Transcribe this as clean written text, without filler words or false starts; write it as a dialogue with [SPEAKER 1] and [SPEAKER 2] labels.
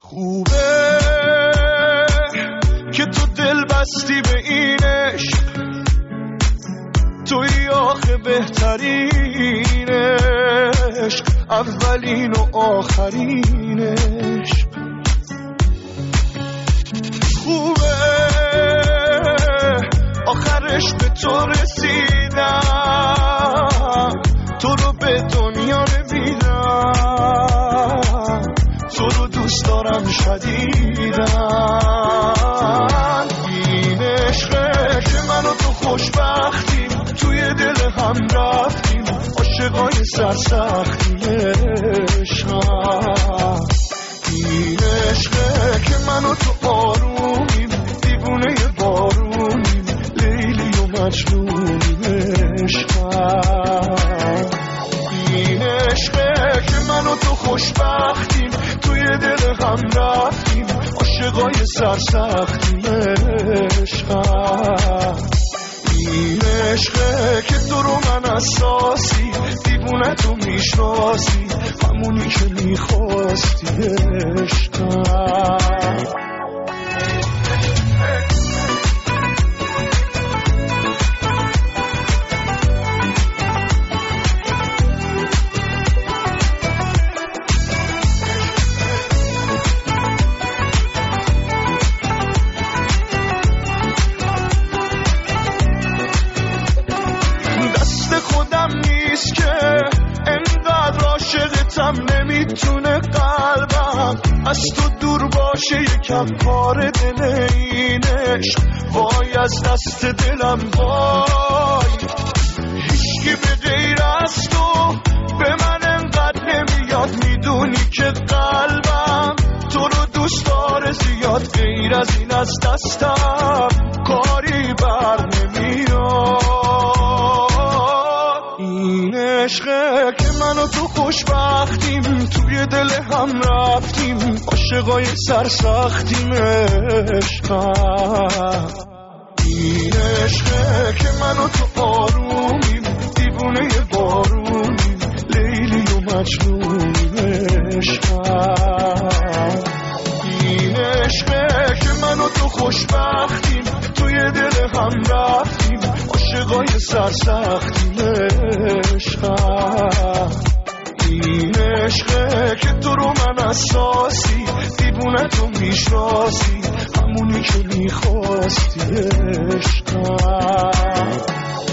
[SPEAKER 1] خوبه که تو دل بستی به این عشق، توی آخه بهترین عشق، اولین و آخرین عشق. خوبه آخرش به تو رسیدم، تو رو به دنیا نمیدم، تو رو دوست دارم شدیدم. این عشقه که من و تو خوشبختیم، توی دل هم رفتیم، عاشقای سرسختیم عشقم. این عشقه که من و تو آرومیم، دیوونه بارونیم، لیلی و مجنونیم عشقم. این عشقه که من و تو خوشبختیم، توی دل هم رفتیم، عاشقای سرسختیم عشقم. این عشقه که تو رو من اساسی، دیوونه تو میشناسی، همونی که میخواستی عشقم. نمیتونه قلبم از تو دور باشه، یکم پاره دل این عشق، وای از دست دلم وای. هیچکی به غیر از تو به من انقدر نمیاد، میدونی که قلبم تو رو دوست داره زیاد، غیر از این از دستم کاری بر نمیاد. این عشقه که من و تو خوشبختیم، توی دل هم رفتیم، عاشقای سرسختیم عشقم. این عشقه که من و تو آرومیم، دیوونه بارونیم، لیلی و مجنونیم عشقم. این عشقه که من و تو خوشبختیم، توی دل هم رفتیم، عاشقای سرسختیم عشقم. این عشقه که تو رو من اساسی، دیوونه تو میشناسی، همونی که میخواستی عشقم.